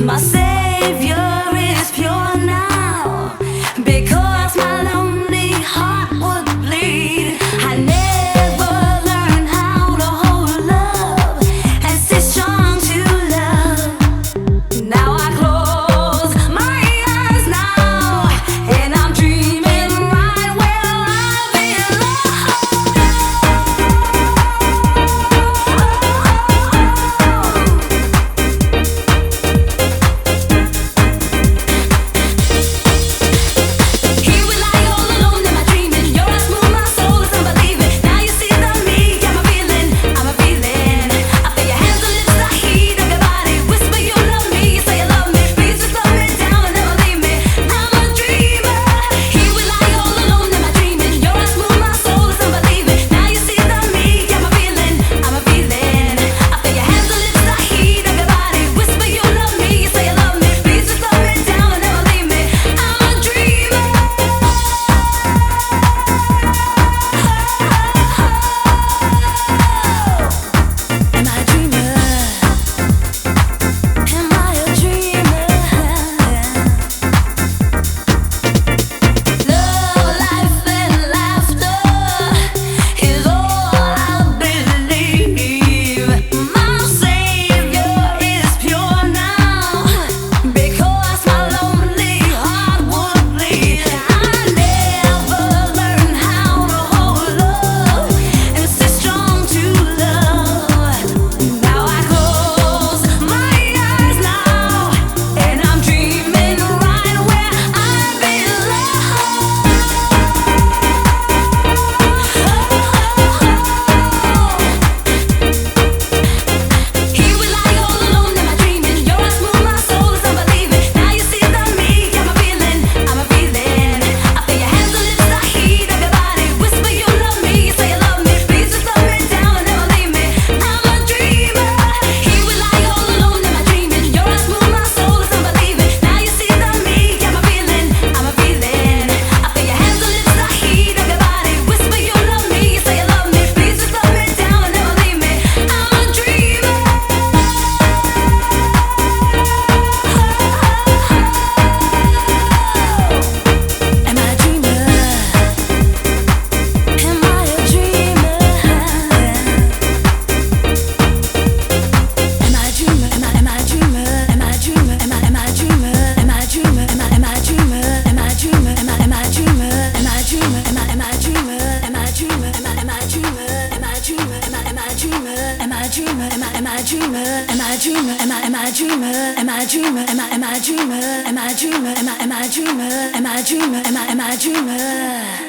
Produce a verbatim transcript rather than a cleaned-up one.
My savior is pure now, because my lonely heart would bleed. I never learned how to hold love and stay strong to love. Now I close my eyes now, and I'm dreaming right where I belong. Here we lie all alone in my dreaming. Your eyes move my soul as I'm believing. Now you see the me, I'm a feeling, I'm a feeling. I feel your hands, the lips, the heat of your body. Whisper you love me, you say you love me. Please just slow me down and never leave me. I'm a dreamer. Here we lie all alone in my dreaming. Your eyes move my soul as I'm believing. Now you see the me, I'm a feeling, I'm a feeling. I feel your hands, the lips, the heat of your body. Whisper you love me, you say you love me. Please just slow me down and never leave me. I'm a dreamer. Am I a dreamer? Am I a dreamer? Love, life, and laughter is all I believe. My savior is pure now, because my lonely heart would bleed. I never learned how to hold love and stay strong to love. Now I close my eyes now, and I'm dreaming right where I belong. Here we lie all alone in my dreaming. Your eyes move my soul as I'm believing. Now you see the me, I'm a feeling, I'm a feeling. I feel your hands, the lips, the heat of your body. Whisper you love me, you say you love me. Please just slow me down and never leave me. I'm a dreamer. Here we lie all alone in my dreaming. Your eyes move my soul as I'm believing. Now you see the me, I'm a feeling, I'm a feeling. I feel your hands, the lips, the heat of your body. Whisper you love me, you say you love me. Please just slow me down and never leave me. I'm a dreamer. Am I a dreamer? Am I a dreamer? Am I a dreamer? Am I am I a dreamer? Am I a dreamer? Am I am I a dreamer? Am I a dreamer? Am I am I a dreamer? Am I a dreamer? Am I am I a dreamer? Am I a dreamer? Am I am I a dreamer? Am I a dreamer? Am I am I a dreamer? Am I a dreamer? Am I am I a dreamer? Am I a dreamer? Am I am I a dreamer? Am I a dreamer? Am I am I a dreamer? Am I a dreamer? Am I am I a dreamer? Am I a dreamer? Am I am I a dreamer? Am I a dreamer? Am I am I a dreamer?